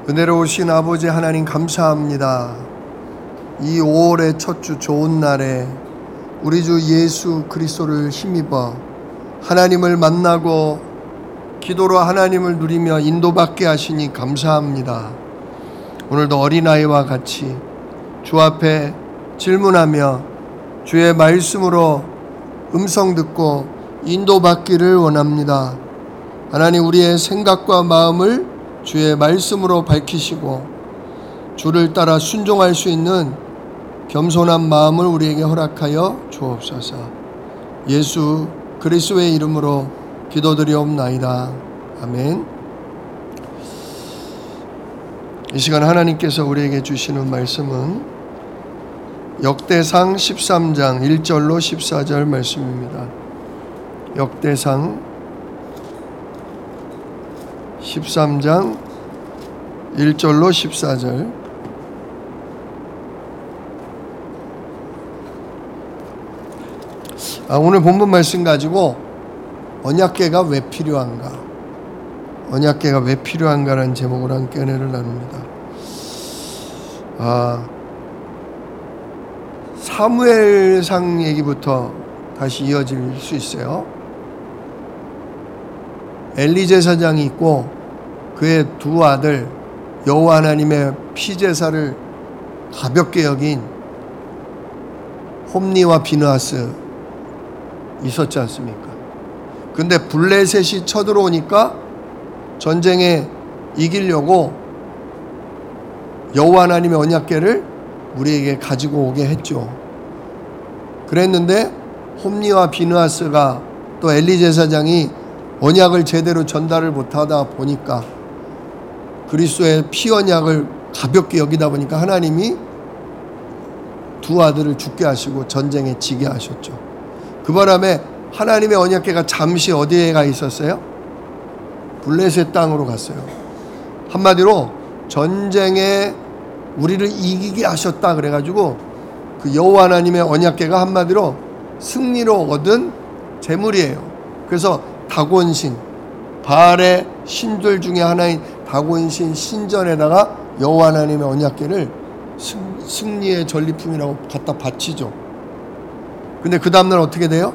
은혜로우신 아버지 하나님 감사합니다. 이 5월의 첫 주 좋은 날에 우리 주 예수 그리스도를 힘입어 하나님을 만나고 기도로 하나님을 누리며 인도받게 하시니 감사합니다. 오늘도 어린아이와 같이 주 앞에 질문하며 주의 말씀으로 음성 듣고 인도받기를 원합니다. 하나님, 우리의 생각과 마음을 주의 말씀으로 밝히시고 주를 따라 순종할 수 있는 겸손한 마음을 우리에게 허락하여 주옵소서. 예수 그리스도의 이름으로 기도드리옵나이다. 아멘. 이 시간 하나님께서 우리에게 주시는 말씀은 역대상 13장 1절로 14절 말씀입니다. 역대상 13장 1절로 14절. 오늘 본문 말씀 가지고 언약궤가 왜 필요한가, 언약궤가 왜 필요한가라는 제목으로 함께 은혜를 나눕니다. 사무엘상 얘기부터 다시 이어질 수 있어요. 엘리 제사장이 있고 그의 두 아들 여호와 하나님의 피제사를 가볍게 여긴 홈니와 비느하스 있었지 않습니까? 근데 블레셋이 쳐들어오니까 전쟁에 이기려고 여호와 하나님의 언약궤를 우리에게 가지고 오게 했죠. 그랬는데 홈니와 비느하스가 또 엘리 제사장이 언약을 제대로 전달을 못하다 보니까 그리스도의 피 언약을 가볍게 여기다 보니까 하나님이 두 아들을 죽게 하시고 전쟁에 지게 하셨죠. 그 바람에 하나님의 언약궤가 잠시 어디에 가 있었어요? 블레셋 땅으로 갔어요. 한마디로 전쟁에 우리를 이기게 하셨다 그래가지고 그 여호와 하나님의 언약궤가 한마디로 승리로 얻은 재물이에요. 그래서 다곤신, 바알의 신들 중에 하나인 다곤신 신전에다가 여호와 하나님의 언약궤를 승리의 전리품이라고 갖다 바치죠. 근데 그 다음날 어떻게 돼요?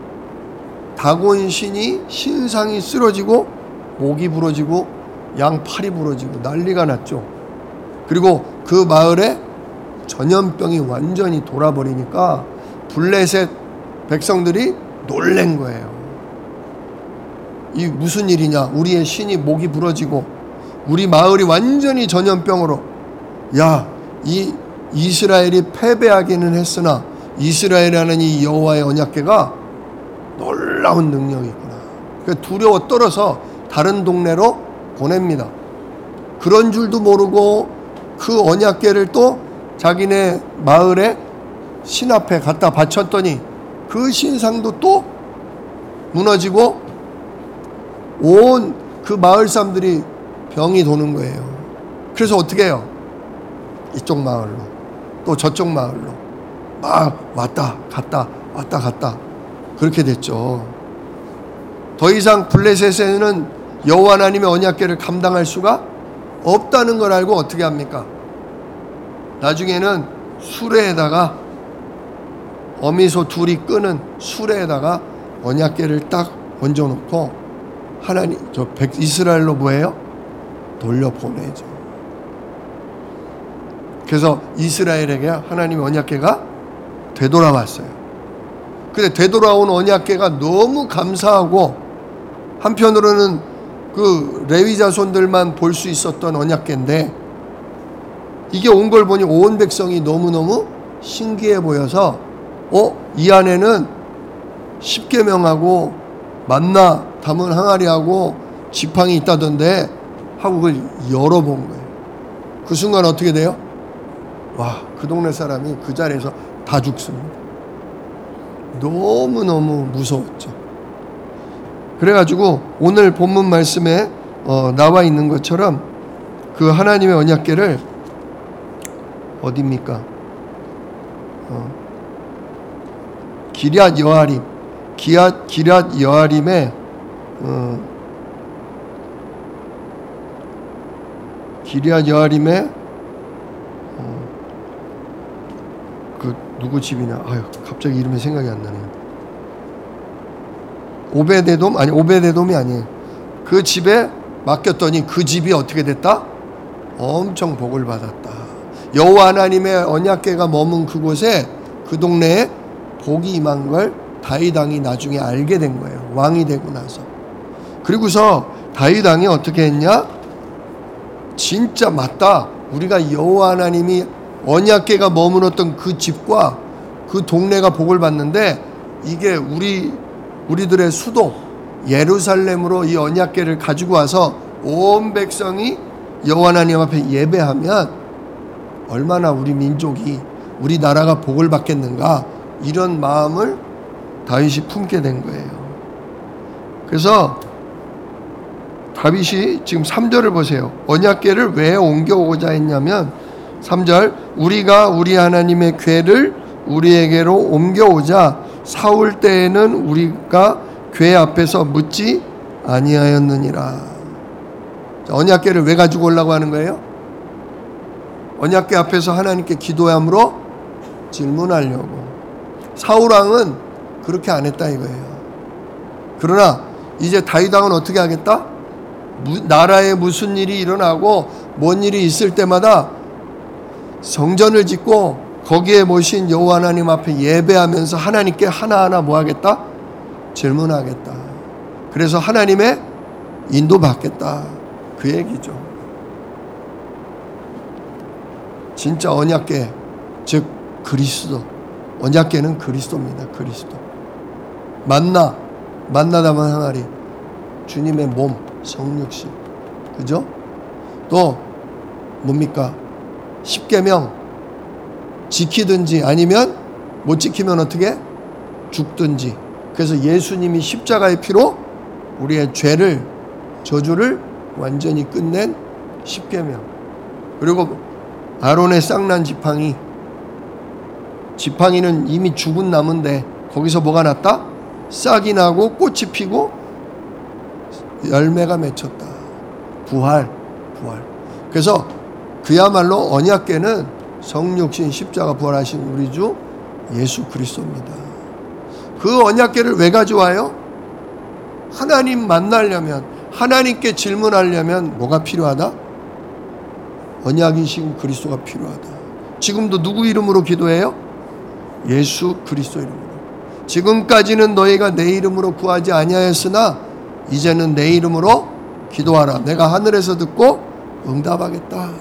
다곤신이 신상이 쓰러지고 목이 부러지고 양 팔이 부러지고 난리가 났죠. 그리고 그 마을에 전염병이 완전히 돌아버리니까 블레셋 백성들이 놀란 거예요. 이 무슨 일이냐, 우리의 신이 목이 부러지고 우리 마을이 완전히 전염병으로, 이 이스라엘이 패배하기는 했으나 이스라엘이라는 이 여호와의 언약궤가 놀라운 능력이 있구나. 그래서 두려워 떨어서 다른 동네로 보냅니다. 그런 줄도 모르고 그 언약궤를 또 자기네 마을에 신 앞에 갖다 바쳤더니 그 신상도 또 무너지고 온 그 마을 사람들이 병이 도는 거예요. 그래서 어떻게 해요? 이쪽 마을로 또 저쪽 마을로 막 왔다 갔다 그렇게 됐죠. 더 이상 블레셋에는 여호와 하나님의 언약궤를 감당할 수가 없다는 걸 알고 어떻게 합니까? 나중에는 수레에다가 어미소 둘이 끄는 수레에다가 언약궤를 딱 얹어놓고 하나님 이스라엘로 뭐예요? 돌려보내죠. 그래서 이스라엘에게 하나님의 언약궤가 되돌아왔어요. 근데 되돌아온 언약궤가 너무 감사하고 한편으로는 그 레위 자손들만 볼 수 있었던 언약궤인데 이게 온 걸 보니 온 백성이 너무너무 신기해 보여서 이 안에는 십계명하고 만나 담은 항아리하고 지팡이 있다던데 하고 그걸 열어본 거예요. 그 순간 어떻게 돼요? 그 동네 사람이 그 자리에서 다 죽습니다. 너무너무 무서웠죠. 그래가지고 오늘 본문 말씀에 나와 있는 것처럼 그 하나님의 언약궤를 어디입니까? 기럇 여아림, 기럇 여아림에 기럇 여아림에 그 누구 집이냐? 아유, 갑자기 이름이 생각이 안 나네요. 오베데돔? 아니, 오베데돔이 아니에요. 그 집에 맡겼더니 그 집이 어떻게 됐다? 엄청 복을 받았다. 여호와 하나님의 언약궤가 머문 그곳에, 그 동네에 복이 임한 걸 다윗 왕이 나중에 알게 된 거예요. 왕이 되고 나서. 그리고서 다윗 왕이 어떻게 했냐? 진짜 맞다. 우리가 여호와 하나님이 언약궤가 머물렀던 그 집과 그 동네가 복을 받는데, 이게 우리들의 수도 예루살렘으로 이 언약궤를 가지고 와서 온 백성이 여호와 하나님 앞에 예배하면 얼마나 우리 민족이, 우리 나라가 복을 받겠는가, 이런 마음을 다윗이 품게 된 거예요. 그래서 다윗이 지금 3절을 보세요. 언약궤를 왜 옮겨오고자 했냐면 3절, 우리가 우리 하나님의 궤를 우리에게로 옮겨오자 사울 때에는 우리가 궤 앞에서 묻지 아니하였느니라. 언약궤를 왜 가지고 오려고 하는 거예요? 언약궤 앞에서 하나님께 기도함으로 질문하려고. 사울 왕은 그렇게 안 했다 이거예요. 그러나 이제 다윗 왕은 어떻게 하겠다? 나라에 무슨 일이 일어나고 뭔 일이 있을 때마다 성전을 짓고 거기에 모신 여호와 하나님 앞에 예배하면서 하나님께 하나하나 뭐 하겠다? 질문하겠다. 그래서 하나님의 인도받겠다, 그 얘기죠. 진짜 언약궤, 즉 그리스도. 언약궤는 그리스도입니다. 그리스도. 만나다만 하나리, 주님의 몸, 성육신. 그죠? 또 뭡니까? 십계명 지키든지 아니면 못 지키면 어떻게? 죽든지. 그래서 예수님이 십자가의 피로 우리의 죄를, 저주를 완전히 끝낸 십계명. 그리고 아론의 쌍난 지팡이는 이미 죽은 나무인데 거기서 뭐가 났다? 싹이 나고 꽃이 피고 열매가 맺혔다. 부활. 그래서 그야말로 언약궤는 성육신 십자가 부활하신 우리 주 예수 그리스도입니다. 그 언약궤를 왜 가져와요? 하나님 만나려면, 하나님께 질문하려면 뭐가 필요하다? 언약이신 그리스도가 필요하다. 지금도 누구 이름으로 기도해요? 예수 그리스도 이름으로. 지금까지는 너희가 내 이름으로 구하지 아니하였으나 이제는 내 이름으로 기도하라. 내가 하늘에서 듣고 응답하겠다.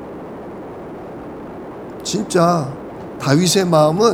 진짜 다윗의 마음은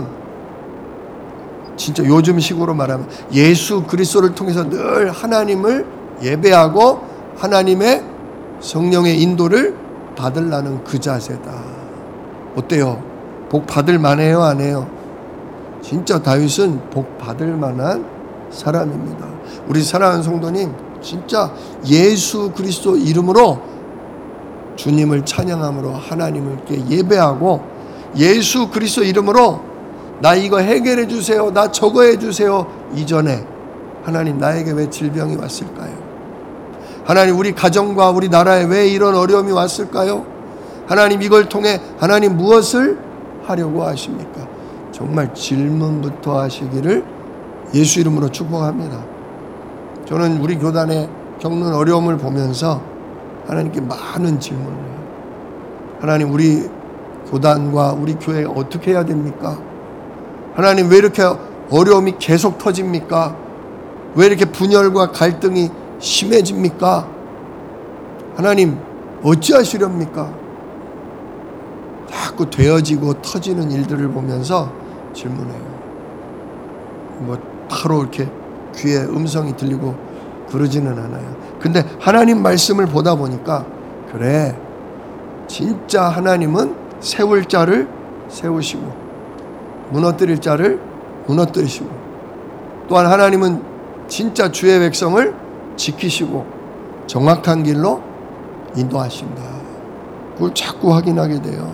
진짜 요즘 식으로 말하면 예수 그리스도를 통해서 늘 하나님을 예배하고 하나님의 성령의 인도를 받으려는 그 자세다. 어때요? 복 받을 만해요, 안 해요? 진짜 다윗은 복 받을 만한 사람입니다. 우리 사랑하는 성도님, 진짜 예수 그리스도 이름으로 주님을 찬양함으로 하나님께 예배하고, 예수 그리스도 이름으로 나 이거 해결해 주세요, 나 저거 해 주세요 이전에 하나님 나에게 왜 질병이 왔을까요? 하나님 우리 가정과 우리 나라에 왜 이런 어려움이 왔을까요? 하나님 이걸 통해 하나님 무엇을 하려고 하십니까? 정말 질문부터 하시기를 예수 이름으로 축복합니다. 저는 우리 교단에 겪는 어려움을 보면서 하나님께 많은 질문을 해요. 하나님 우리 교단과 우리 교회 어떻게 해야 됩니까? 하나님 왜 이렇게 어려움이 계속 터집니까? 왜 이렇게 분열과 갈등이 심해집니까? 하나님 어찌하시렵니까? 자꾸 되어지고 터지는 일들을 보면서 질문해요. 뭐 바로 이렇게 귀에 음성이 들리고 그러지는 않아요. 근데 하나님 말씀을 보다 보니까 그래, 진짜 하나님은 세울 자를 세우시고 무너뜨릴 자를 무너뜨리시고, 또한 하나님은 진짜 주의 백성을 지키시고 정확한 길로 인도하신다. 그걸 자꾸 확인하게 돼요.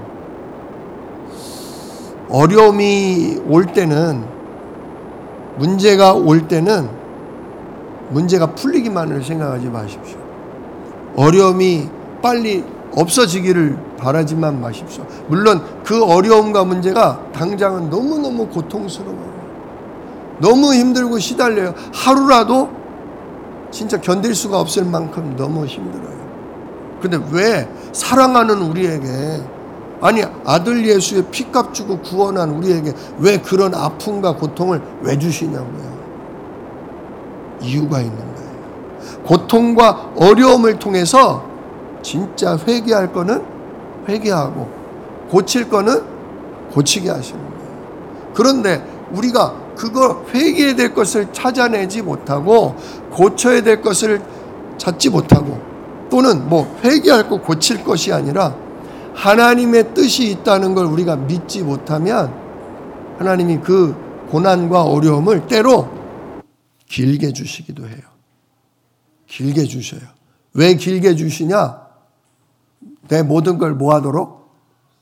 어려움이 올 때는, 문제가 올 때는 문제가 풀리기만을 생각하지 마십시오. 어려움이 빨리 없어지기를 바라지만 마십시오. 물론 그 어려움과 문제가 당장은 너무너무 고통스러워요. 너무 힘들고 시달려요. 하루라도 진짜 견딜 수가 없을 만큼 너무 힘들어요. 근데 왜 사랑하는 우리에게, 아니 아들 예수의 피값 주고 구원한 우리에게 왜 그런 아픔과 고통을 왜 주시냐고요. 이유가 있는 거예요. 고통과 어려움을 통해서 진짜 회개할 거는 회개하고 고칠 거는 고치게 하시는 거예요. 그런데 우리가 그거 회개해야 될 것을 찾아내지 못하고 고쳐야 될 것을 찾지 못하고, 또는 회개할 거 고칠 것이 아니라 하나님의 뜻이 있다는 걸 우리가 믿지 못하면 하나님이 그 고난과 어려움을 때로 길게 주시기도 해요. 길게 주셔요. 왜 길게 주시냐? 내 모든 걸 뭐하도록?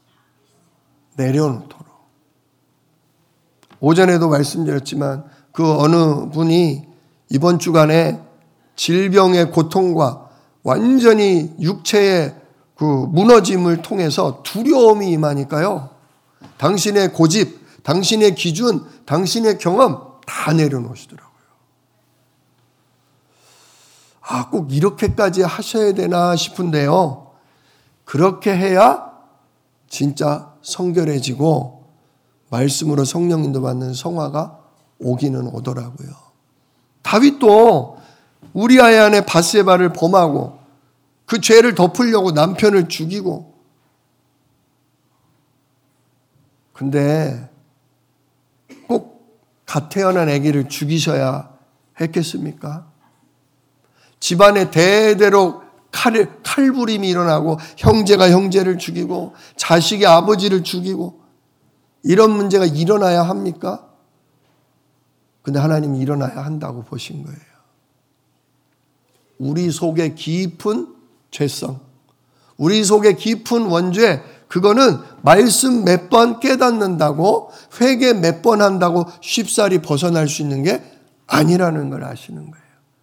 내려놓도록. 오전에도 말씀드렸지만 그 어느 분이 이번 주간에 질병의 고통과 완전히 육체의 그 무너짐을 통해서 두려움이 임하니까요, 당신의 고집, 당신의 기준, 당신의 경험 다 내려놓으시더라고요. 꼭 이렇게까지 하셔야 되나 싶은데요, 그렇게 해야 진짜 성결해지고 말씀으로 성령 인도받는 성화가 오기는 오더라고요. 다윗도 우리아의 아내 밧세바를 범하고 그 죄를 덮으려고 남편을 죽이고, 근데 꼭 갓 태어난 아기를 죽이셔야 했겠습니까? 집안에 대대로 칼부림이 일어나고 형제가 형제를 죽이고 자식이 아버지를 죽이고 이런 문제가 일어나야 합니까? 근데 하나님이 일어나야 한다고 보신 거예요. 우리 속에 깊은 죄성, 우리 속에 깊은 원죄, 그거는 말씀 몇 번 깨닫는다고, 회개 몇 번 한다고 쉽사리 벗어날 수 있는 게 아니라는 걸 아시는 거예요.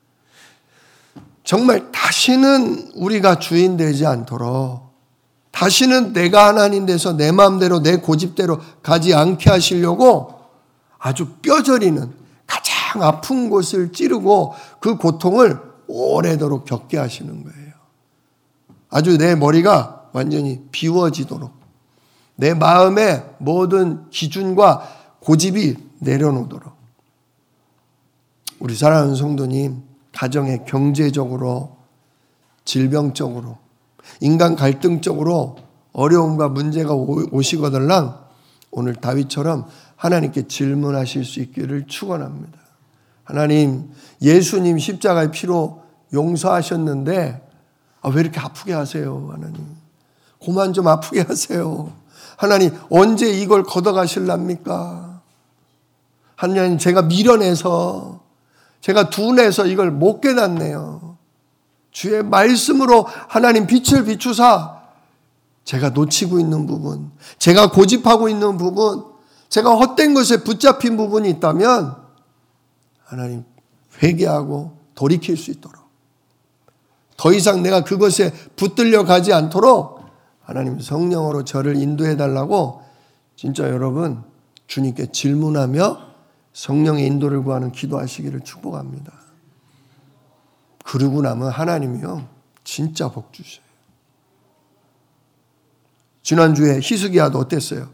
정말 다시는 우리가 주인 되지 않도록, 다시는 내가 하나님 돼서 내 마음대로 내 고집대로 가지 않게 하시려고 아주 뼈저리는 가장 아픈 곳을 찌르고 그 고통을 오래도록 겪게 하시는 거예요. 아주 내 머리가 완전히 비워지도록, 내 마음의 모든 기준과 고집이 내려놓도록. 우리 사랑하는 성도님, 가정에 경제적으로, 질병적으로, 인간 갈등적으로 어려움과 문제가 오시거들랑 오늘 다윗처럼 하나님께 질문하실 수 있기를 축원합니다. 하나님, 예수님 십자가의 피로 용서하셨는데 왜 이렇게 아프게 하세요? 하나님, 그만 좀 아프게 하세요. 하나님, 언제 이걸 걷어가실랍니까? 하나님, 제가 미련해서, 제가 둔해서 이걸 못 깨닫네요. 주의 말씀으로 하나님 빛을 비추사 제가 놓치고 있는 부분, 제가 고집하고 있는 부분, 제가 헛된 것에 붙잡힌 부분이 있다면 하나님 회개하고 돌이킬 수 있도록, 더 이상 내가 그것에 붙들려 가지 않도록 하나님 성령으로 저를 인도해 달라고 진짜 여러분 주님께 질문하며 성령의 인도를 구하는 기도하시기를 축복합니다. 그러고 나면 하나님이요 진짜 복 주셔요. 지난주에 히스기야도 어땠어요?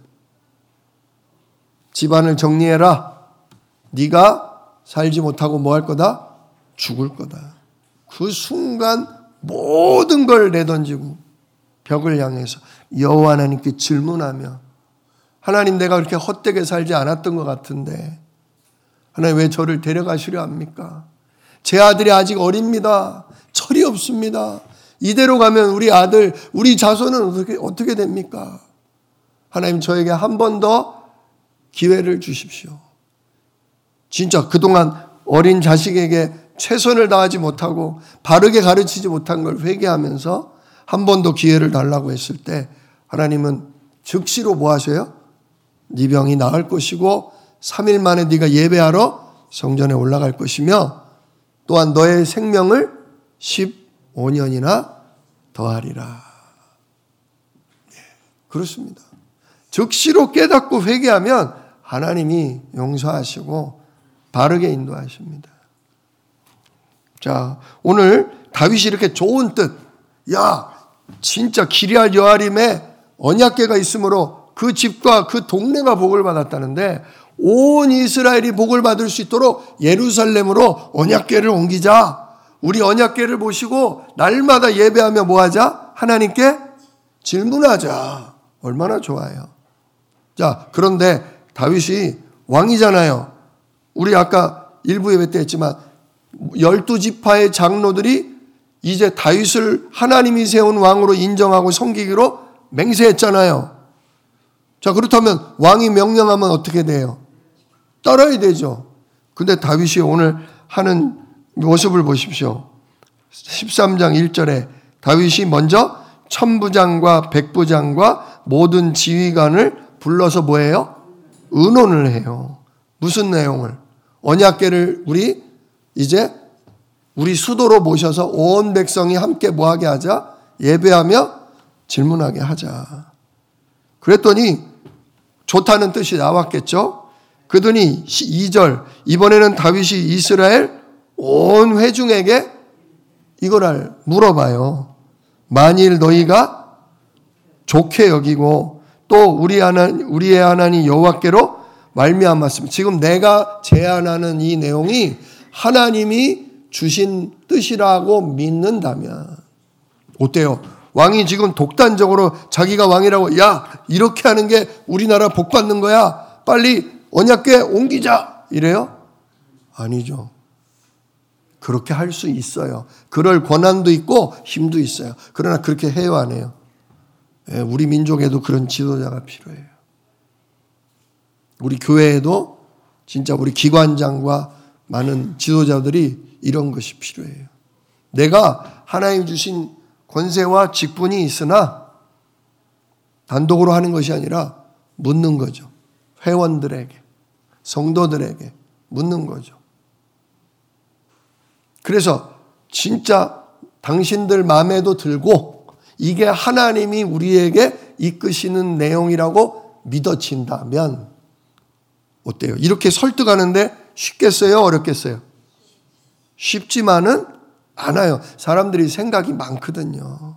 집안을 정리해라. 네가 살지 못하고 뭐 할 거다? 죽을 거다. 그 순간 모든 걸 내던지고 벽을 향해서 여호와 하나님께 질문하며, 하나님, 내가 그렇게 헛되게 살지 않았던 것 같은데 하나님 왜 저를 데려가시려 합니까? 제 아들이 아직 어립니다. 철이 없습니다. 이대로 가면 우리 아들, 우리 자손은 어떻게 됩니까? 하나님, 저에게 한 번 더 기회를 주십시오. 진짜 그동안 어린 자식에게 최선을 다하지 못하고 바르게 가르치지 못한 걸 회개하면서 한 번 더 기회를 달라고 했을 때 하나님은 즉시로 뭐 하셔요? 네 병이 나을 것이고 3일 만에 네가 예배하러 성전에 올라갈 것이며 또한 너의 생명을 15년이나 더하리라. 그렇습니다. 즉시로 깨닫고 회개하면 하나님이 용서하시고 바르게 인도하십니다. 자, 오늘 다윗이 이렇게 좋은 뜻, 야, 진짜 기럇 여아림에 언약궤가 있으므로 그 집과 그 동네가 복을 받았다는데 온 이스라엘이 복을 받을 수 있도록 예루살렘으로 언약궤를 옮기자. 우리 언약궤를 보시고 날마다 예배하며 뭐하자? 하나님께 질문하자. 얼마나 좋아요. 자, 그런데 다윗이 왕이잖아요. 우리 아까 일부 예배 때 했지만 12지파의 장로들이 이제 다윗을 하나님이 세운 왕으로 인정하고 섬기기로 맹세했잖아요. 자, 그렇다면 왕이 명령하면 어떻게 돼요? 따라야 되죠. 근데 다윗이 오늘 하는 모습을 보십시오. 13장 1절에 다윗이 먼저 천부장과 백부장과 모든 지휘관을 불러서 뭐예요? 의논을 해요. 무슨 내용을? 언약궤를 이제 우리 수도로 모셔서 온 백성이 함께 뭐하게 하자? 예배하며 질문하게 하자. 그랬더니 좋다는 뜻이 나왔겠죠. 그러더니 2절, 이번에는 다윗이 이스라엘 온 회중에게 이거를 물어봐요. 만일 너희가 좋게 여기고 또 우리의 하나님 여호와께로 말미암았으면, 지금 내가 제안하는 이 내용이 하나님이 주신 뜻이라고 믿는다면 어때요? 왕이 지금 독단적으로 자기가 왕이라고, 야, 이렇게 하는 게 우리나라 복 받는 거야, 빨리 언약궤 옮기자, 이래요? 아니죠. 그렇게 할 수 있어요. 그럴 권한도 있고 힘도 있어요. 그러나 그렇게 해요, 안 해요? 우리 민족에도 그런 지도자가 필요해요. 우리 교회에도 진짜 우리 기관장과 많은 지도자들이 이런 것이 필요해요. 내가 하나님 주신 권세와 직분이 있으나 단독으로 하는 것이 아니라 묻는 거죠. 회원들에게, 성도들에게 묻는 거죠. 그래서 진짜 당신들 마음에도 들고 이게 하나님이 우리에게 이끄시는 내용이라고 믿어진다면 어때요? 이렇게 설득하는데 쉽겠어요? 어렵겠어요? 쉽지만은 않아요. 사람들이 생각이 많거든요.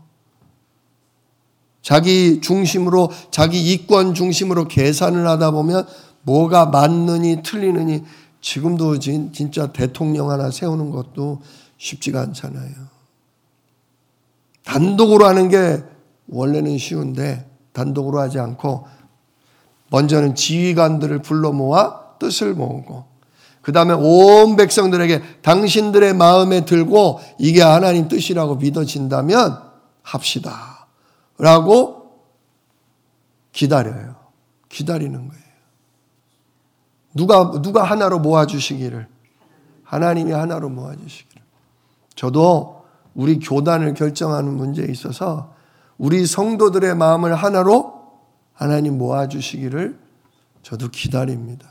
자기 중심으로, 자기 이권 중심으로 계산을 하다 보면 뭐가 맞느니 틀리느니, 지금도 진짜 대통령 하나 세우는 것도 쉽지가 않잖아요. 단독으로 하는 게 원래는 쉬운데 단독으로 하지 않고 먼저는 지휘관들을 불러 모아 뜻을 모으고 그 다음에 온 백성들에게 당신들의 마음에 들고 이게 하나님 뜻이라고 믿어진다면 합시다 라고 기다려요. 기다리는 거예요. 누가 하나로 모아주시기를? 하나님이 하나로 모아주시기를. 저도 우리 교단을 결정하는 문제에 있어서 우리 성도들의 마음을 하나로 하나님 모아주시기를 저도 기다립니다.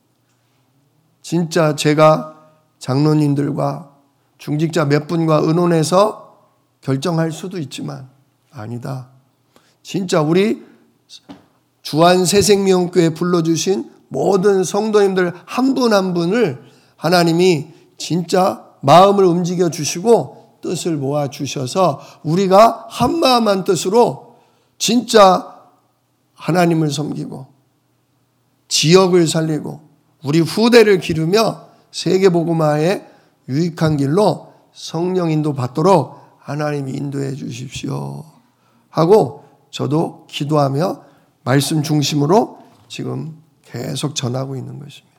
진짜 제가 장로님들과 중직자 몇 분과 의논해서 결정할 수도 있지만 아니다. 진짜 우리 주안 새생명교회 불러주신 모든 성도님들 한 분 한 분을 하나님이 진짜 마음을 움직여 주시고 뜻을 모아 주셔서 우리가 한마음 한 뜻으로 진짜 하나님을 섬기고 지역을 살리고 우리 후대를 기르며 세계복음화에 유익한 길로 성령 인도 받도록 하나님이 인도해 주십시오 하고 저도 기도하며 말씀 중심으로 지금 계속 전하고 있는 것입니다.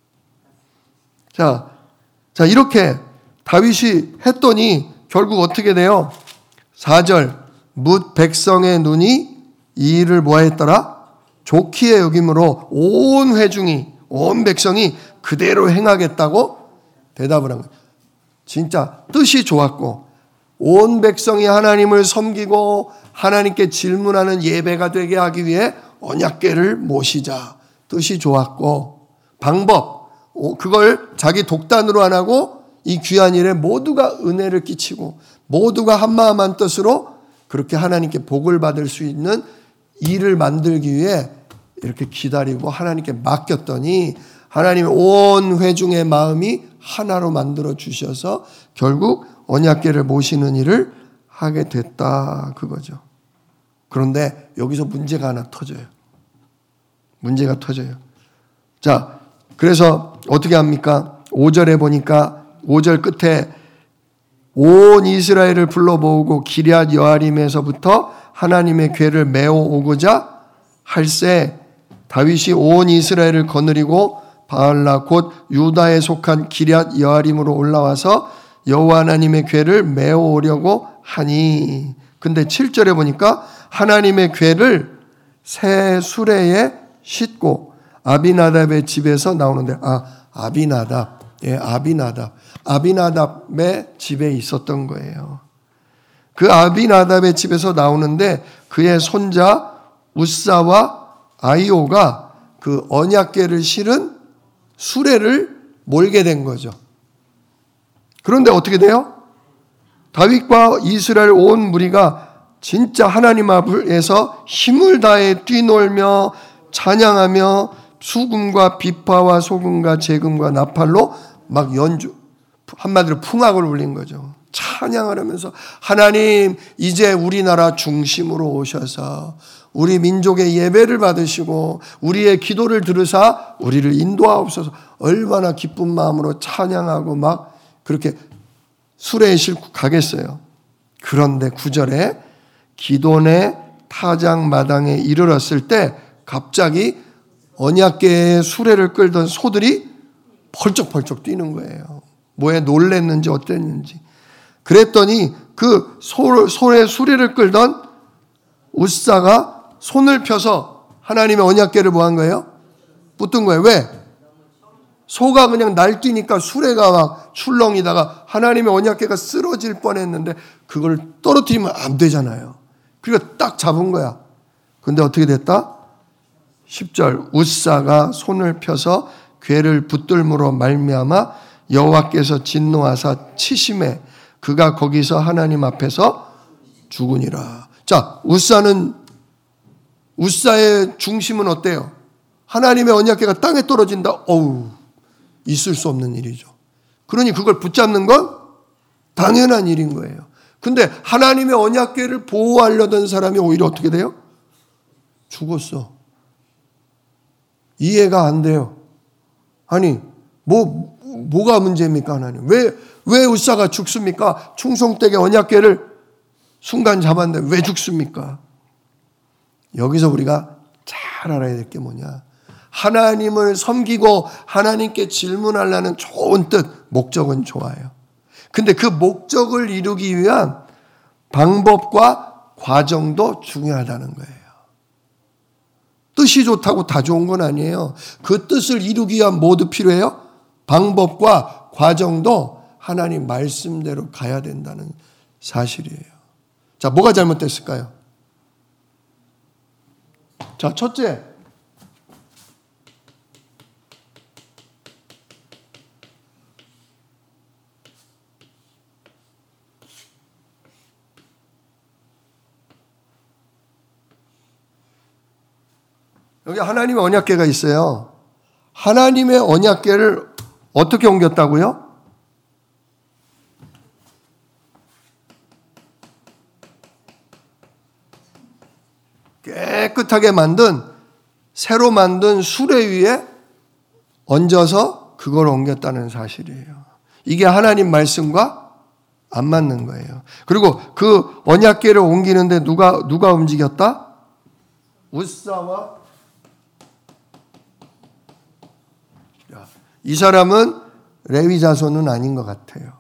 자, 이렇게 다윗이 했더니 결국 어떻게 돼요? 4절, 뭇 백성의 눈이 이 일을 뭐했더라? 좋기에 여김으로 온 회중이, 온 백성이 그대로 행하겠다고 대답을 한 거예요. 진짜 뜻이 좋았고 온 백성이 하나님을 섬기고 하나님께 질문하는 예배가 되게 하기 위해 언약궤를 모시자. 뜻이 좋았고 방법, 그걸 자기 독단으로 안 하고 이 귀한 일에 모두가 은혜를 끼치고 모두가 한마음 한 뜻으로 그렇게 하나님께 복을 받을 수 있는 일을 만들기 위해 이렇게 기다리고 하나님께 맡겼더니 하나님의 온 회중의 마음이 하나로 만들어 주셔서 결국 언약궤를 모시는 일을 하게 됐다 그거죠. 그런데 여기서 문제가 하나 터져요. 문제가 터져요. 자, 그래서 어떻게 합니까? 5절에 보니까 5절 끝에 온 이스라엘을 불러 모으고 기럇 여아림에서부터 하나님의 궤를 메어 오고자 할새 다윗이 온 이스라엘을 거느리고 바알라 곧 유다에 속한 기럇 여아림으로 올라와서 여호와 하나님의 궤를 메어 오려고 하니. 근데 7절에 보니까 하나님의 궤를 새 수레에 싣고 아비나답의 집에서 나오는데 아비나답. 예, 아비나답의 집에 있었던 거예요. 그 아비나답의 집에서 나오는데 그의 손자 우사와 아이오가 그 언약궤를 실은 수레를 몰게 된 거죠. 그런데 어떻게 돼요? 다윗과 이스라엘 온 무리가 진짜 하나님 앞에서 힘을 다해 뛰놀며 찬양하며 수금과 비파와 소금과 재금과 나팔로 막 연주, 한마디로 풍악을 울린 거죠. 찬양을 하면서 하나님 이제 우리나라 중심으로 오셔서 우리 민족의 예배를 받으시고 우리의 기도를 들으사 우리를 인도하옵소서. 얼마나 기쁜 마음으로 찬양하고 막 그렇게 수레에 싣고 가겠어요. 그런데 9절에 기돈의 타작마당에 이르렀을 때 갑자기 언약궤의 수레를 끌던 소들이 펄쩍펄쩍 뛰는 거예요. 뭐에 놀랬는지 어땠는지. 그랬더니 그 소의 수레를 끌던 우사가 손을 펴서 하나님의 언약궤를 뭐 한 거예요? 붙든 거예요. 왜? 소가 그냥 날뛰니까 수레가 막 출렁이다가 하나님의 언약궤가 쓰러질 뻔했는데 그걸 떨어뜨리면 안 되잖아요. 그러니까 딱 잡은 거야. 근데 어떻게 됐다? 10절 우사가 손을 펴서 궤를 붙들므로 말미암아 여호와께서 진노하사 치심에 그가 거기서 하나님 앞에서 죽으니라. 자, 우사의 중심은 어때요? 하나님의 언약궤가 땅에 떨어진다. 어우, 있을 수 없는 일이죠. 그러니 그걸 붙잡는 건 당연한 일인 거예요. 근데 하나님의 언약궤를 보호하려던 사람이 오히려 어떻게 돼요? 죽었어. 이해가 안 돼요. 아니, 뭐가 문제입니까, 하나님? 왜 우사가 죽습니까? 충성되게 언약궤를 순간 잡았는데 왜 죽습니까? 여기서 우리가 잘 알아야 될 게 뭐냐? 하나님을 섬기고 하나님께 질문하려는 좋은 뜻, 목적은 좋아요. 근데 그 목적을 이루기 위한 방법과 과정도 중요하다는 거예요. 뜻이 좋다고 다 좋은 건 아니에요. 그 뜻을 이루기 위한 뭐도 필요해요? 방법과 과정도 하나님 말씀대로 가야 된다는 사실이에요. 자, 뭐가 잘못됐을까요? 자, 첫째. 여기 하나님의 언약궤가 있어요. 하나님의 언약궤를 어떻게 옮겼다고요? 깨끗하게 새로 만든 수레 위에 얹어서 그걸 옮겼다는 사실이에요. 이게 하나님 말씀과 안 맞는 거예요. 그리고 그 언약궤를 옮기는데 누가 움직였다? 우사와 이 사람은 레위 자손은 아닌 것 같아요.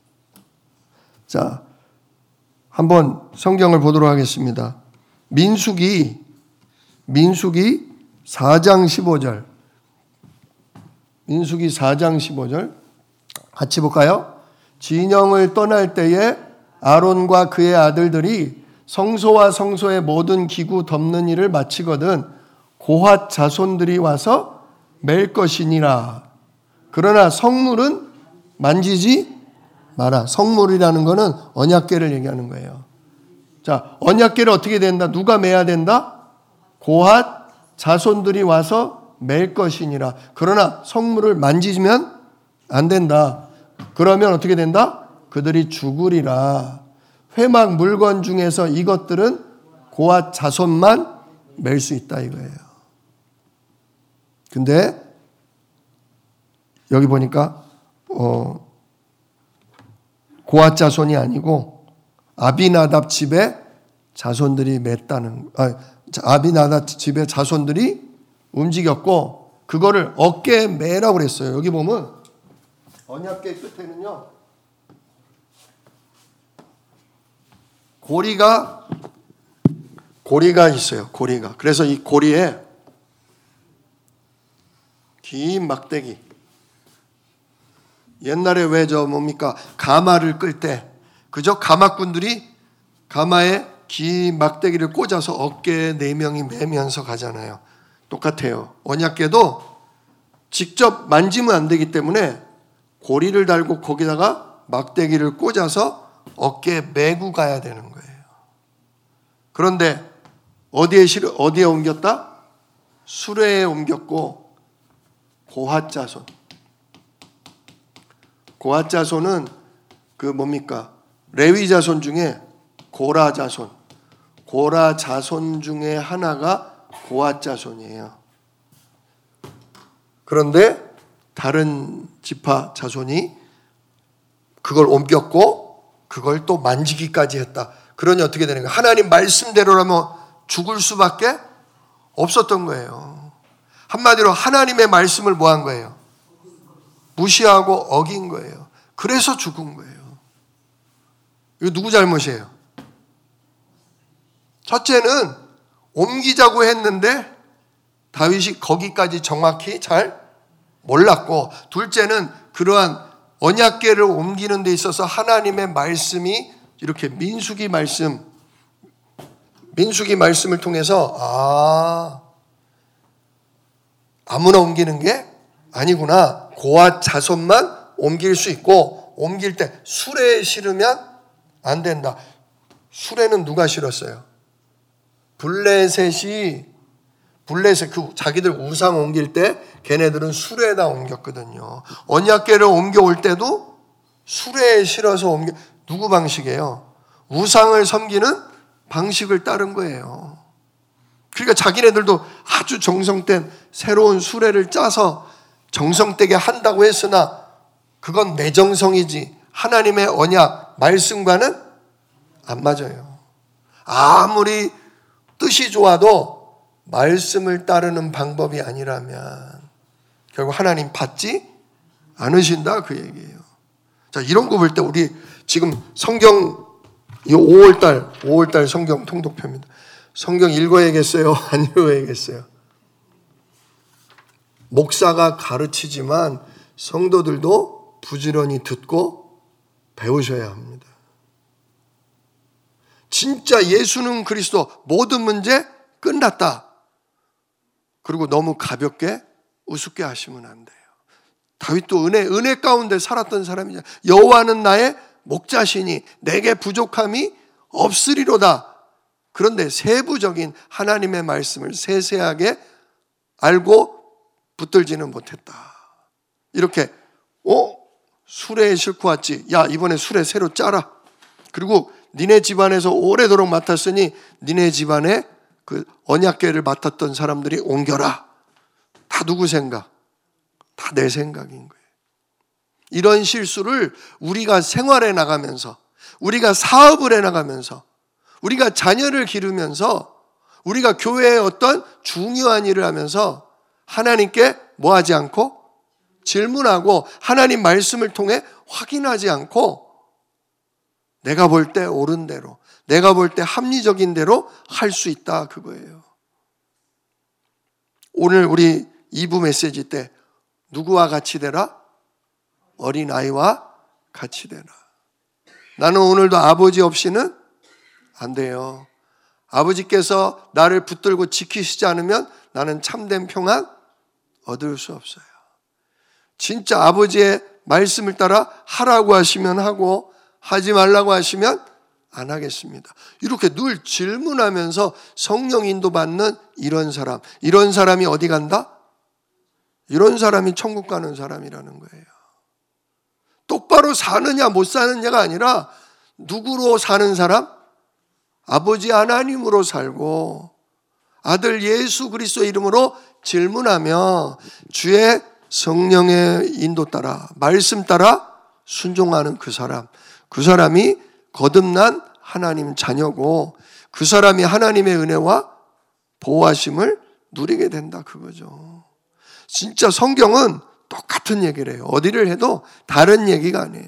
자, 한번 성경을 보도록 하겠습니다. 민수기 4장 15절. 민수기 4장 15절. 같이 볼까요? 진영을 떠날 때에 아론과 그의 아들들이 성소와 성소의 모든 기구 덮는 일을 마치거든 고핫 자손들이 와서 맬 것이니라. 그러나 성물은 만지지 마라. 성물이라는 것은 언약궤를 얘기하는 거예요. 자, 언약궤를 어떻게 된다? 누가 매야 된다? 고핫 자손들이 와서 맬 것이니라. 그러나 성물을 만지면 안 된다. 그러면 어떻게 된다? 그들이 죽으리라. 회막 물건 중에서 이것들은 고핫 자손만 맬 수 있다 이거예요. 근데 여기 보니까 고핫 자손이 아니고 아비나답 집에 자손들이 맸다는, 아비나답 집에 자손들이 움직였고 그거를 어깨에 매라고 그랬어요. 여기 보면 언약궤 끝에는요 고리가 있어요. 고리가. 그래서 이 고리에 긴 막대기. 옛날에 왜 뭡니까? 가마를 끌 때 그저 가마꾼들이 가마에 긴 막대기를 꽂아서 어깨에 4명이 매면서 가잖아요. 똑같아요. 언약궤도 직접 만지면 안 되기 때문에 고리를 달고 거기다가 막대기를 꽂아서 어깨에 메고 가야 되는 거예요. 그런데 어디에 옮겼다? 수레에 옮겼고 고핫 자손. 고핫 자손은 그 뭡니까? 레위 자손 중에 고라 자손. 고라 자손 중에 하나가 고핫 자손이에요. 그런데 다른 지파 자손이 그걸 옮겼고 그걸 또 만지기까지 했다. 그러니 어떻게 되는 거예요? 하나님 말씀대로라면 죽을 수밖에 없었던 거예요. 한마디로 하나님의 말씀을 뭐 한 거예요? 무시하고 어긴 거예요. 그래서 죽은 거예요. 이거 누구 잘못이에요? 첫째는 옮기자고 했는데 다윗이 거기까지 정확히 잘 몰랐고, 둘째는 그러한 언약궤를 옮기는 데 있어서 하나님의 말씀이 이렇게 민수기 말씀을 통해서 아무나 옮기는 게 아니구나. 고핫 자손만 옮길 수 있고, 옮길 때 수레에 실으면 안 된다. 수레는 누가 실었어요? 블레셋 그 자기들 우상 옮길 때 걔네들은 수레에다 옮겼거든요. 언약궤를 옮겨올 때도 수레에 실어서 옮겨. 누구 방식이에요? 우상을 섬기는 방식을 따른 거예요. 그러니까 자기네들도 아주 정성된 새로운 수레를 짜서 정성되게 한다고 했으나 그건 내 정성이지 하나님의 언약 말씀과는 안 맞아요. 아무리 뜻이 좋아도 말씀을 따르는 방법이 아니라면 결국 하나님 받지 않으신다 그 얘기예요. 자, 이런 거 볼 때 우리 지금 성경 이 5월달 성경 통독표입니다. 성경 읽어야겠어요? 안 읽어야겠어요? 목사가 가르치지만 성도들도 부지런히 듣고 배우셔야 합니다. 진짜 예수는 그리스도, 모든 문제 끝났다. 그리고 너무 가볍게 우습게 하시면 안 돼요. 다윗도 은혜 가운데 살았던 사람이냐. 여호와는 나의 목자시니 내게 부족함이 없으리로다. 그런데 세부적인 하나님의 말씀을 세세하게 알고 붙들지는 못했다. 이렇게 수레에 싣고 왔지. 야, 이번에 수레 새로 짜라. 그리고 니네 집안에서 오래도록 맡았으니 니네 집안에 그 언약궤를 맡았던 사람들이 옮겨라. 다 누구 생각? 다 내 생각인 거예요. 이런 실수를 우리가 생활해 나가면서, 우리가 사업을 해 나가면서, 우리가 자녀를 기르면서, 우리가 교회의 어떤 중요한 일을 하면서 하나님께 뭐 하지 않고 질문하고 하나님 말씀을 통해 확인하지 않고 내가 볼 때 옳은 대로, 내가 볼 때 합리적인 대로 할 수 있다 그거예요. 오늘 우리 2부 메시지 때 누구와 같이 되라? 어린아이와 같이 되라. 나는 오늘도 아버지 없이는 안 돼요. 아버지께서 나를 붙들고 지키시지 않으면 나는 참된 평안 얻을 수 없어요. 진짜 아버지의 말씀을 따라 하라고 하시면 하고, 하지 말라고 하시면 안 하겠습니다. 이렇게 늘 질문하면서 성령 인도받는 이런 사람이 어디 간다? 이런 사람이 천국 가는 사람이라는 거예요. 똑바로 사느냐 못 사느냐가 아니라 누구로 사는 사람? 아버지 하나님으로 살고 아들 예수 그리스도의 이름으로 질문하며 주의 성령의 인도 따라 말씀 따라 순종하는 그 사람이 거듭난 하나님 자녀고 그 사람이 하나님의 은혜와 보호하심을 누리게 된다 그거죠. 진짜 성경은 똑같은 얘기를 해요. 어디를 해도 다른 얘기가 아니에요.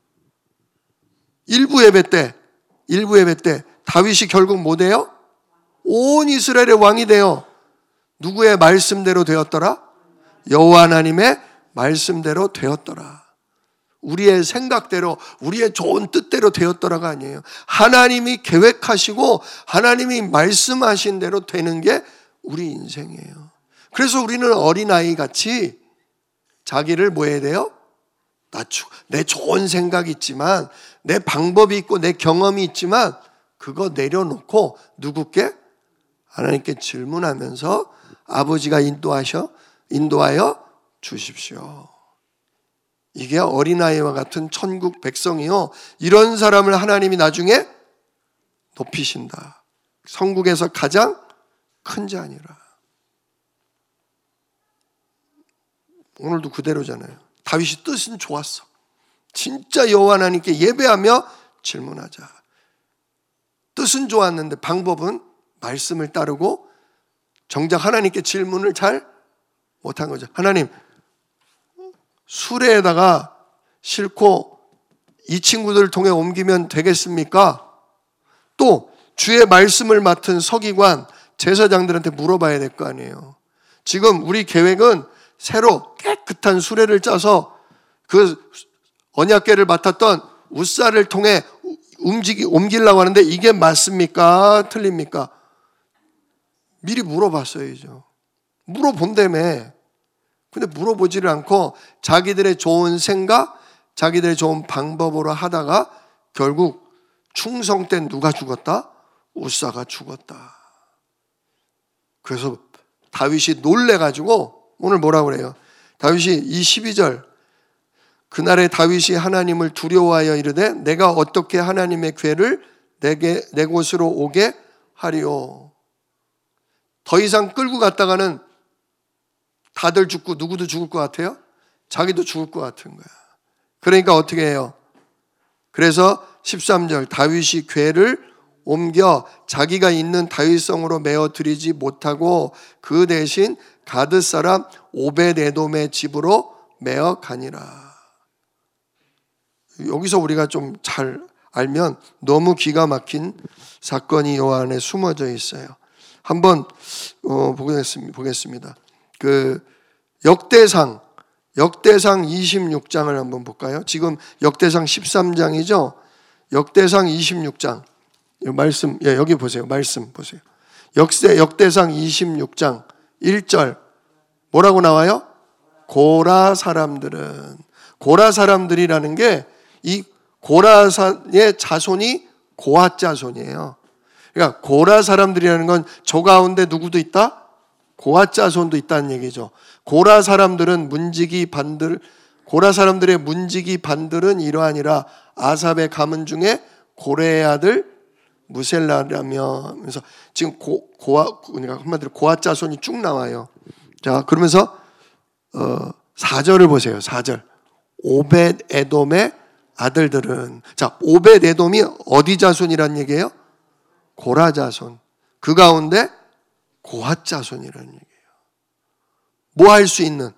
일부 예배 때 다윗이 결국 뭐 돼요? 온 이스라엘의 왕이 돼요. 누구의 말씀대로 되었더라? 여호와 하나님의 말씀대로 되었더라. 우리의 생각대로 우리의 좋은 뜻대로 되었더라가 아니에요. 하나님이 계획하시고 하나님이 말씀하신 대로 되는 게 우리 인생이에요. 그래서 우리는 어린아이 같이 자기를 뭐 해야 돼요? 낮추고 내 좋은 생각이 있지만 내 방법이 있고 내 경험이 있지만 그거 내려놓고 누구께? 하나님께 질문하면서 아버지가 인도하여 주십시오. 이게 어린아이와 같은 천국 백성이요. 이런 사람을 하나님이 나중에 높이신다. 천국에서 가장 큰 자니라. 오늘도 그대로잖아요. 다윗이 뜻은 좋았어. 진짜 여호와 하나님께 예배하며 질문하자. 뜻은 좋았는데 방법은 말씀을 따르고 정작 하나님께 질문을 잘 못한 거죠. 하나님, 수레에다가 싣고 이 친구들을 통해 옮기면 되겠습니까? 또 주의 말씀을 맡은 서기관, 제사장들한테 물어봐야 될 거 아니에요. 지금 우리 계획은 새로 깨끗한 수레를 짜서 그 언약궤를 맡았던 우사를 통해 옮기려고 하는데 이게 맞습니까? 틀립니까? 미리 물어봤어야죠. 물어본다며. 근데 물어보지를 않고 자기들의 좋은 생각, 자기들의 좋은 방법으로 하다가 결국 충성 때 누가 죽었다? 우사가 죽었다. 그래서 다윗이 놀래가지고 오늘 뭐라고 그래요? 다윗이 이 12절 그날에 다윗이 하나님을 두려워하여 이르되 내가 어떻게 하나님의 궤를 내 곳으로 오게 하리오. 더 이상 끌고 갔다가는 다들 죽고 누구도 죽을 것 같아요? 자기도 죽을 것 같은 거야. 그러니까 어떻게 해요? 그래서 13절 다윗이 궤를 옮겨 자기가 있는 다윗성으로 메어 드리지 못하고 그 대신 가드 사람 오벳에돔의 집으로 메어 가니라. 여기서 우리가 좀 잘 알면 너무 기가 막힌 사건이 요 안에 숨어져 있어요. 한번 보겠습니다. 그 역대상 26장을 한번 볼까요? 지금 역대상 13장이죠. 역대상 26장 말씀 여기 보세요. 말씀 보세요. 역대상 26장 1절 뭐라고 나와요? 고라 사람들이라는 게 이 고라의 자손이 고핫 자손이에요. 그러니까 고라 사람들이라는 건 저 가운데 누구도 있다? 고핫 자손도 있다는 얘기죠. 고라 사람들의 문지기 반들은 이러하니라. 아삽의 가문 중에 고레의 아들 무셀라라며. 그래서 지금 그러니까 한마디로 고핫 자손이 쭉 나와요. 자, 그러면서 4절을 보세요. 4절. 오벳에돔의 아들들은, 자, 오벳에돔이 어디 자손이란 얘기예요? 고라 자손. 그 가운데 고핫 자손이라는 얘기예요. 뭐 할 수 있는?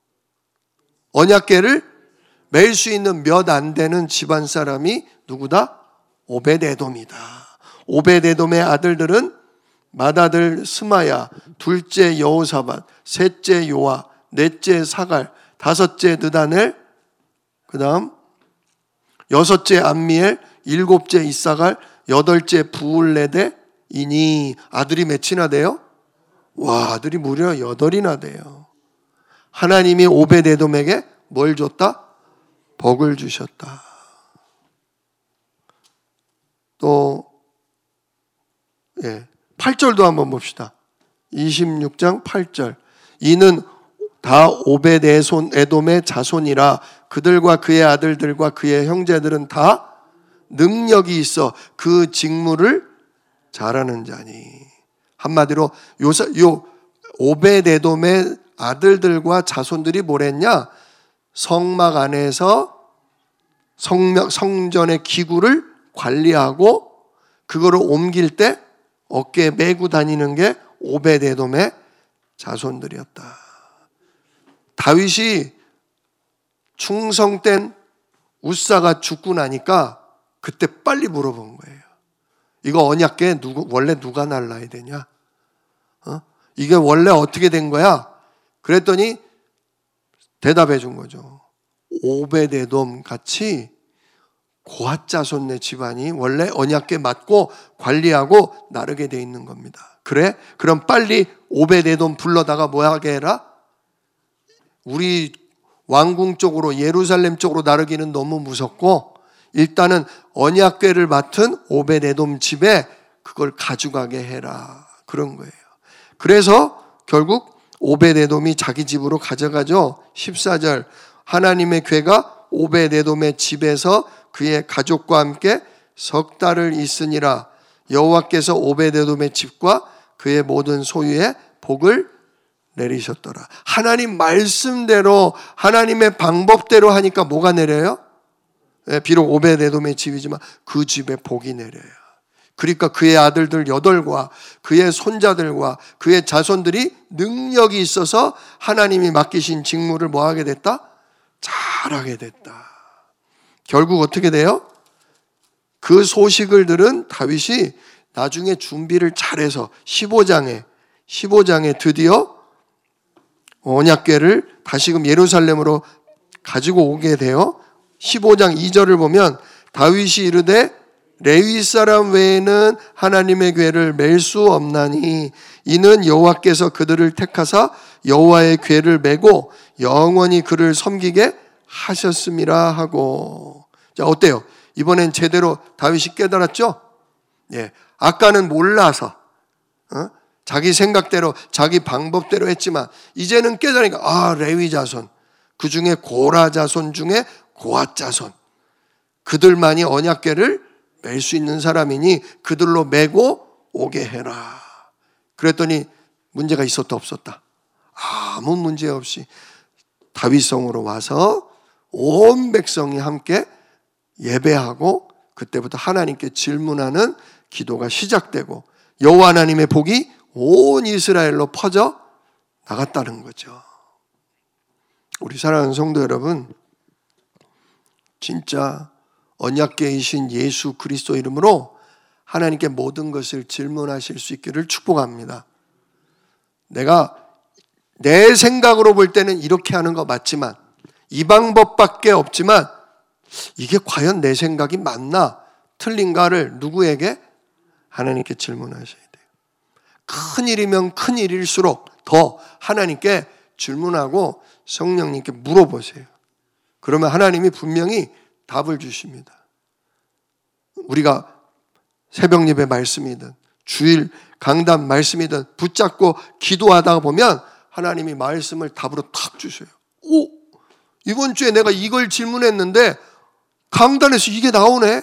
언약궤를 맬 수 있는 몇 안 되는 집안 사람이 누구다? 오벳에돔이다. 오벳에돔의 아들들은 맏아들 스마야, 둘째 여호사밧, 셋째 요아, 넷째 사갈, 다섯째 느다넬, 그 다음 여섯째 암미엘, 일곱째 이사갈, 여덟째 부울레데이니. 아들이 몇이나 돼요? 와, 아들이 무려 8이나 돼요. 하나님이 오벳에돔에게 뭘 줬다? 복을 주셨다. 또 8절도 한번 봅시다. 26장 8절. 이는 다 오벳에돔의 자손이라 그들과 그의 아들들과 그의 형제들은 다 능력이 있어 그 직무를 잘하는 자니. 한마디로 요 오벳에돔의 아들들과 자손들이 뭐랬냐? 성막 안에서 성전의 기구를 관리하고 그거를 옮길 때 어깨에 메고 다니는 게 오벳에돔의 자손들이었다. 다윗이 충성된 웃사가 죽고 나니까 그때 빨리 물어본 거예요. 이거 언약궤 원래 누가 날라야 되냐? 이게 원래 어떻게 된 거야? 그랬더니 대답해 준 거죠. 오벳에돔 같이 고핫 자손네 집안이 원래 언약궤 맡고 관리하고 나르게 돼 있는 겁니다. 그래? 그럼 빨리 오벳에돔 불러다가 뭐 하게 해라? 우리 왕궁 쪽으로 예루살렘 쪽으로 나르기는 너무 무섭고 일단은 언약궤를 맡은 오벳에돔 집에 그걸 가져가게 해라. 그런 거예요. 그래서 결국 오벳에돔이 자기 집으로 가져가죠. 14절. 하나님의 궤가 오벳에돔의 집에서 그의 가족과 함께 석 달을 있으니라. 여호와께서 오벳에돔의 집과 그의 모든 소유에 복을 내리셨더라. 하나님 말씀대로 하나님의 방법대로 하니까 뭐가 내려요? 비록 오벳에돔의 집이지만 그 집에 복이 내려요. 그러니까 그의 아들들 8과 그의 손자들과 그의 자손들이 능력이 있어서 하나님이 맡기신 직무를 뭐하게 됐다? 잘하게 됐다. 결국 어떻게 돼요? 그 소식을 들은 다윗이 나중에 준비를 잘해서 15장에 드디어 언약궤를 다시금 예루살렘으로 가지고 오게 돼요. 15장 2절을 보면 다윗이 이르되 레위 사람 외에는 하나님의 궤를 맬 수 없나니 이는 여호와께서 그들을 택하사 여호와의 궤를 메고 영원히 그를 섬기게 하셨음이라 하고. 자, 어때요? 이번엔 제대로 다윗이 깨달았죠? 아까는 몰라서 자기 생각대로 자기 방법대로 했지만 이제는 깨달으니까 레위 자손, 그 중에 고라 자손 중에 고핫 자손, 그들만이 언약궤를 맬 수 있는 사람이니 그들로 메고 오게 해라. 그랬더니 문제가 있었다 없었다? 아무 문제 없이 다윗성으로 와서 온 백성이 함께 예배하고 그때부터 하나님께 질문하는 기도가 시작되고 여호와 하나님의 복이 온 이스라엘로 퍼져 나갔다는 거죠. 우리 사랑하는 성도 여러분, 진짜 언약궤이신 예수 그리스도 이름으로 하나님께 모든 것을 질문하실 수 있기를 축복합니다. 내가 내 생각으로 볼 때는 이렇게 하는 거 맞지만 이 방법밖에 없지만 이게 과연 내 생각이 맞나 틀린가를 누구에게? 하나님께 질문하셔야 돼요. 큰일이면 큰일일수록 더 하나님께 질문하고 성령님께 물어보세요. 그러면 하나님이 분명히 답을 주십니다. 우리가 새벽 예배 말씀이든 주일 강단 말씀이든 붙잡고 기도하다 보면 하나님이 말씀을 답으로 탁 주셔요. 이번 주에 내가 이걸 질문했는데 강단에서 이게 나오네?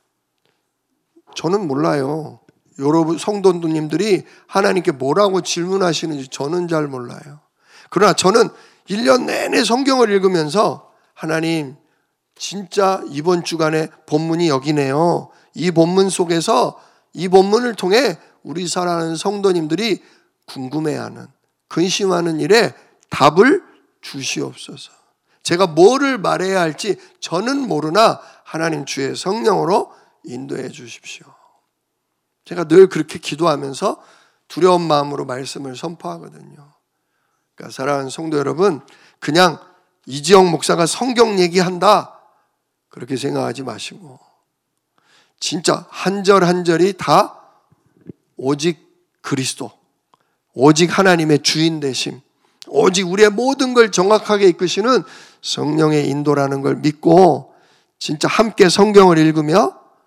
저는 몰라요. 여러분 성도님들이 하나님께 뭐라고 질문하시는지 저는 잘 몰라요. 그러나 저는 1년 내내 성경을 읽으면서 하나님 진짜 이번 주간에 본문이 여기네요. 이 본문 속에서 이 본문을 통해 우리 사랑하는 성도님들이 궁금해하는 근심하는 일에 답을 주시옵소서. 제가 뭐를 말해야 할지 저는 모르나 하나님 주의 성령으로 인도해 주십시오. 제가 늘 그렇게 기도하면서 두려운 마음으로 말씀을 선포하거든요. 그러니까 사랑하는 성도 여러분, 그냥 이지영 목사가 성경 얘기한다 그렇게 생각하지 마시고 진짜 한 절 한 절이 다 오직 그리스도, 오직 하나님의 주인 되심, 오직 우리의 모든 걸 정확하게 이끄시는 성령의 인도라는 걸 믿고 진짜 함께 성경을 읽으며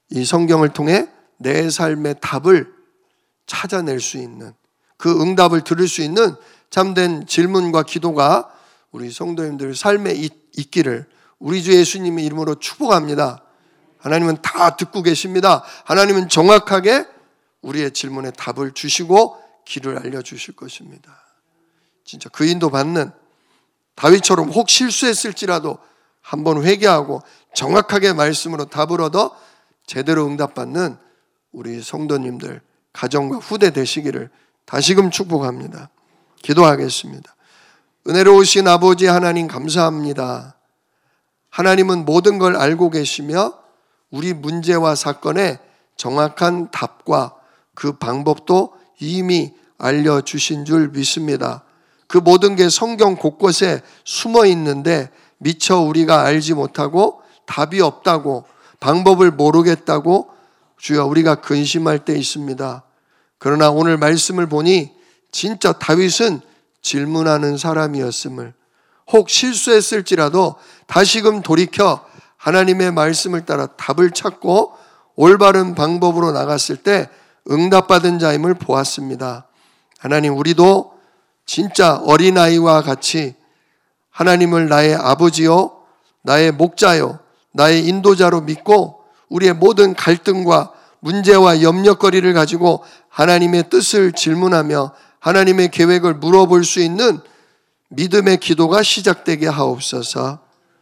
이 성경을 통해 내 삶의 답을 찾아낼 수 있는, 그 응답을 들을 수 있는 참된 질문과 기도가 우리 성도님들 삶에 있기를 우리 주 예수님의 이름으로 축복합니다. 하나님은 다 듣고 계십니다. 하나님은 정확하게 우리의 질문에 답을 주시고 길을 알려주실 것입니다. 진짜 그 인도 받는 다윗처럼 혹 실수했을지라도 한번 회개하고 정확하게 말씀으로 답을 얻어 제대로 응답받는 우리 성도님들, 가정과 후대 되시기를 다시금 축복합니다. 기도하겠습니다. 은혜로우신 아버지 하나님 감사합니다. 하나님은 모든 걸 알고 계시며 우리 문제와 사건에 정확한 답과 그 방법도 이미 알려주신 줄 믿습니다. 그 모든 게 성경 곳곳에 숨어 있는데 미처 우리가 알지 못하고 답이 없다고, 방법을 모르겠다고 주여 우리가 근심할 때 있습니다. 그러나 오늘 말씀을 보니 진짜 다윗은 질문하는 사람이었음을, 혹 실수했을지라도 다시금 돌이켜 하나님의 말씀을 따라 답을 찾고 올바른 방법으로 나갔을 때 응답받은 자임을 보았습니다. 하나님, 우리도 진짜 어린아이와 같이 하나님을 나의 아버지요, 나의 목자요, 나의 인도자로 믿고 우리의 모든 갈등과 문제와 염려거리를 가지고 하나님의 뜻을 질문하며 하나님의 계획을 물어볼 수 있는 믿음의 기도가 시작되게 하옵소서.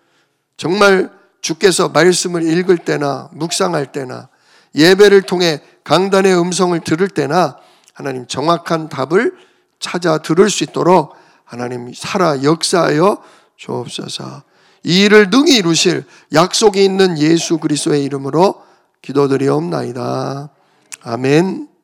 정말 주께서 말씀을 읽을 때나 묵상할 때나 예배를 통해 강단의 음성을 들을 때나 하나님 정확한 답을 찾아 들을 수 있도록 하나님 살아 역사하여 주옵소서. 이 일을 능히 이루실 약속이 있는 예수 그리스도의 이름으로 기도드리옵나이다. 아멘.